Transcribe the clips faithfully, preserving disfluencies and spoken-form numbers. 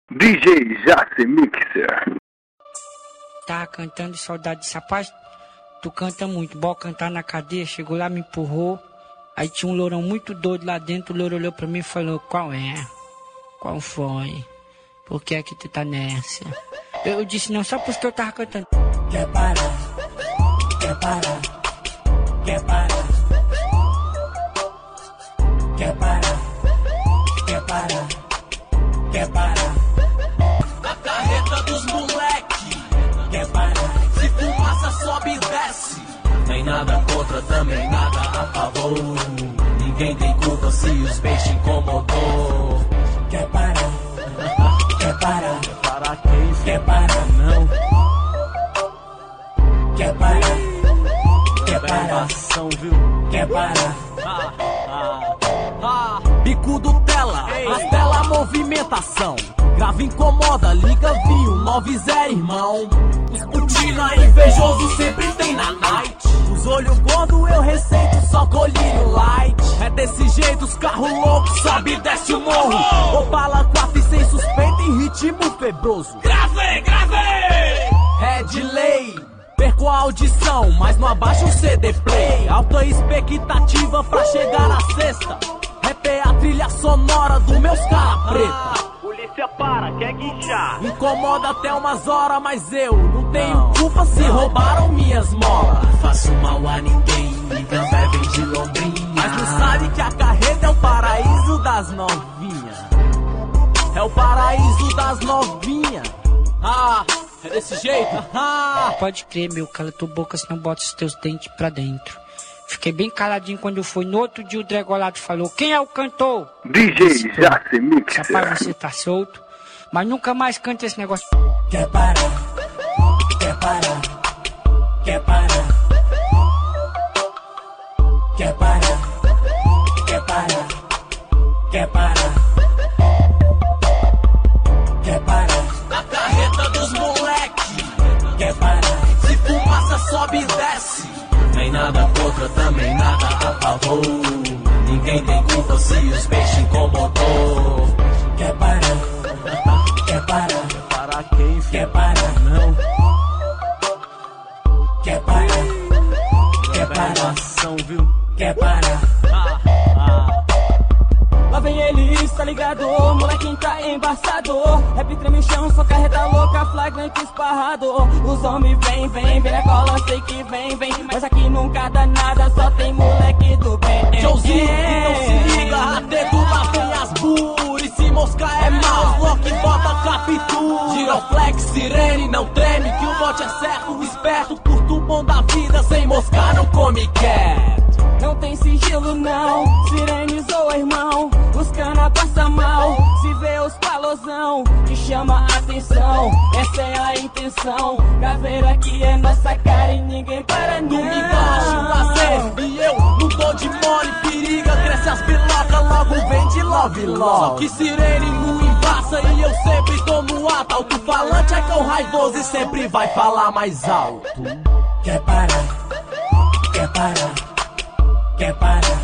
D J Jace Mixer. Tava cantando de saudade desse rapaz. Tu canta muito, bora cantar na cadeia. Chegou lá, me empurrou. Aí tinha um lourão muito doido lá dentro. O louro olhou pra mim e falou: qual é? Qual foi? Por que é que tu tá nessa? Eu disse não, só porque eu tava cantando. Quer parar? Quer parar? Quer parar? Quer parar? Quer parar? Quer parar? A carreta dos moleque. Quer parar? Se fumaça sobe e desce. Nem nada contra, também nada a favor. Ninguém tem culpa se os peixes incomodou. Quer parar? Quer parar? Quer parar quem? Quer parar? Não. Quer parar? Quer parar? Ação, viu? Quer parar? Ah, ah, ah. Bicudo tela, as tela movimentação. Grave incomoda, liga vinho, nove zero irmão. Os putina invejoso sempre tem na night. Os olhos gordos eu receito só colírio light. É desse jeito os carros loucos sobe e desce o morro. Opala quatro e sem suspeita em ritmo febroso. Grave, grave! É de lei. Perco a audição, mas não abaixo o C D play. Alta expectativa pra chegar na sexta. Rap é a trilha sonora do meus cara preta. Polícia para, quer guinchar. Incomoda até umas horas, mas eu não tenho não, culpa se não. roubaram minhas molas. Faço mal a ninguém, então bebem de lombrinha. Mas não sabe que a carreta é o paraíso das novinhas. É o paraíso das novinhas. Ah, é desse jeito? Ah. Pode crer, meu, cala tua boca, senão bota os teus dentes pra dentro. Fiquei bem caladinho quando eu fui. No outro dia o Dregolado falou: quem é o cantor? D J Jace Mixer. Rapaz, você tá solto. Mas nunca mais canta esse negócio. Quer parar? Quer parar? Quer parar? Quer parar? Quer parar? Quer parar? Quer parar? A carreta dos moleque. Quer parar? Se fumaça sobe e desce. Nem nada contra, também nada a favor. Ninguém tem culpa se os peixes incomodou. Quer parar? Quer parar? Quer parar quem? Quer parar? Não. Quer parar? Quer parar? Ação, viu? Quer parar? Ah, ah. Lá vem eles, tá ligado? Molequinho tá embaçado. Rap treme o chão, só carreta louca, flagrante esparrado. Os homens vem, vem, vem na cola, sei que vem, vem. Mas aqui nunca dá nada, só tem moleque do bem. Showzinho, então se liga, a dedo lá vem as buri. Se moscar é mal, bloco e bota captura. Giroflex, sirene, não treme, que o bote é certo, esperto. Curto o bom da vida, sem moscar não come quieto. Não tem sigilo não, sirene zoa irmão. Os cana passa mal, se vê os palozão que chama a atenção, essa é a intenção. Caveira que é nossa cara e ninguém para não. Tu me gosta, prazer, e eu não tô de mole. Periga, cresce as pilocas, logo vem de love, love. Só que sirene não embaça e eu sempre tô no alto. Alto-falante é cão raivoso e sempre vai falar mais alto. Quer parar? Quer parar? Quer parar?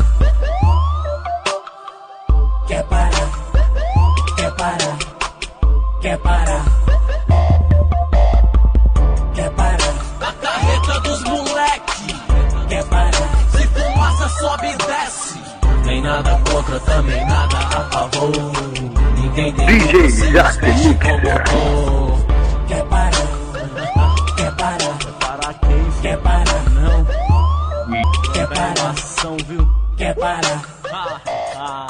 Quer parar? Quer parar? Quer parar? Quer parar? A carreta dos moleque. Quer parar? Se fumaça sobe e desce. Nem nada contra, também nada a favor. Ninguém tem D J culpa se os Jace peixes Mixer. incomodou. Quer parar? Quer parar? Quer parar quem? Quer parar? Não. Quer parar? Ação, viu? Quer parar? Ah, ah.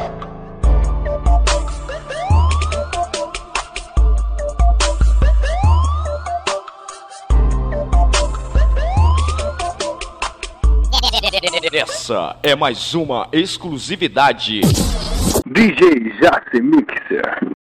Essa é mais uma exclusividade D J Jace Mixer.